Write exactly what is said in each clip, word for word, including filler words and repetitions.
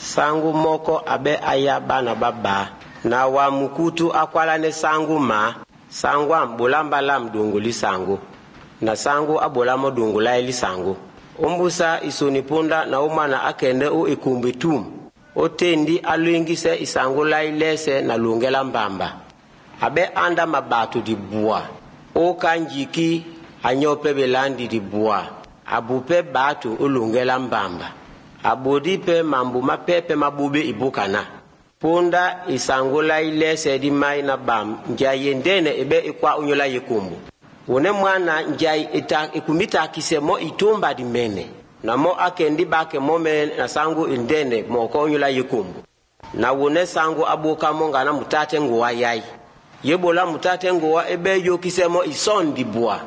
sangu moko abe aya bana baba na wa mukutu akwala ne sangu ma sangu ambulamba la mdunguli sangu na sangu abola modungula ili sangu umbusa isonipunda na umana akende u ikumbitum otendi aluingise isangu la ilese na lungela mbamba abe anda mabatu di bua o kanjiki anyope belandi di bua abupe batu ulungela mbamba abodi pe mambu mapepe mabube ibukana punda isangu la ilese di mai na bam njaye ndene ebe ikwa unyola yekumbu wone mwana njai ita ikumita kisemo itumba di mene na mo akendi bake mome na sangu indene mo ko nyula yekumbu na wone sangu abuka monga na mutate nguwa yai yebola mutate nguwa ebe yo kisemo isondi bua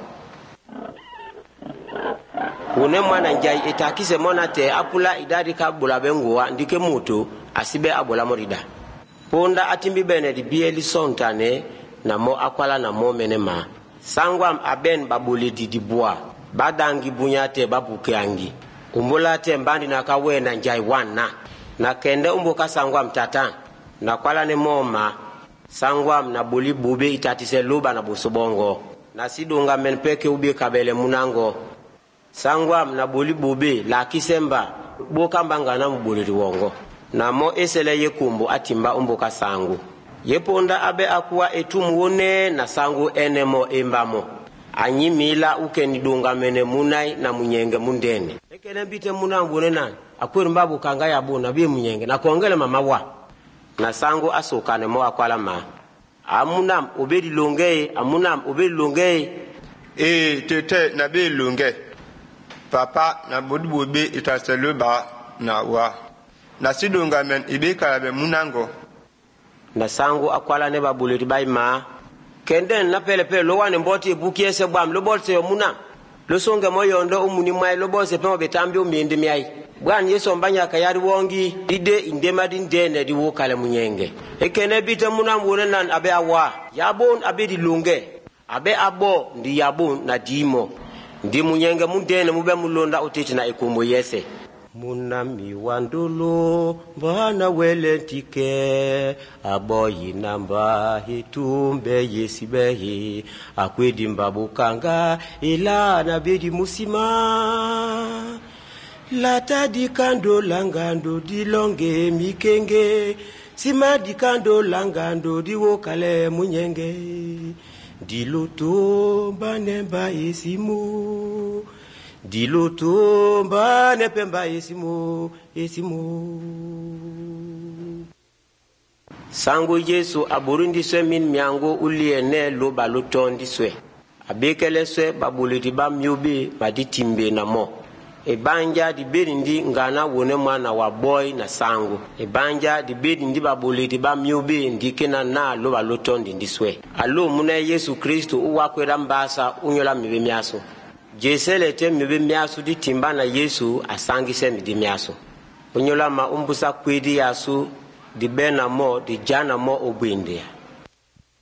wone mwana njai ita kisemo na te apula idadi ka bula benguwa ndike mutu asibe abola morida ponda atimbi bene di bieli sontane na mo akwala na mo menema sangwam aben babuli di bua badangi bunyate babuke angi umbola te mbandi na kawe na njai wana na kende umboka sangwam tatan na kwala ne moma sangwam na buli bube itatise luba na busobongo na sidunga menpeke ubi kabele munango sangwam na buli bube la kisemba boka mbanga na mbuli wongo na mo esele yekumbu atimba umboka sangu yeponda abe akuwa etumuone na sangu enemo embamo anyimila ukeni dunga mene munai na munyenge mundene ekene bite munambone nani akweru mbabu kanga yabuna bi munyenge na kongele mama wa na sangu asukane mo akwala ma amunam obedi longe amunam obedi longe e tete na be longe papa na bodubo be itaseluba na wa na sidunga men ibe kalabe munango na sangu akwala ne babuleti bayma kenden na pele pele lo wane mboti bukie se bam lo bolse muna lo songa moyondo umuni mai lo bolse pemo betambi umindi miai bwan yeso mbanya kayari wongi ide indema dindene di wokale munyenge ekene bite muna mwone nan abe awa yabon abe di lunge abe abo ndi yabon na dimo ndi munyenge mundene mube mulonda otiti na ikumbo yese munami wandulu bana welentike aboyi namba hitumbe yesibehi akwedi mbabukanga ila na bedi musima lata dikando langando dilonge mikenge sima dikando langando diwokale munyenge diluto banemba esimu diluto mbane pemba esimu esimu sangu Yesu aburundi swe min miango uliene lo balutondi swe abekele swe babuliti ba myubi maditimbe na mo ebanja di berindi ngana wone mwana wa boy na sangu ebanja di berindi babuliti ba myubi ndikena na lo balutondi ndiswe alo muna Yesu Kristo uwakwera mbasa unyola mibe miaso jesele te mibe miaso di timba na Yesu asangise midi miaso unyola ma umbusa kwedi yasu di bena mo di jana mo obwindia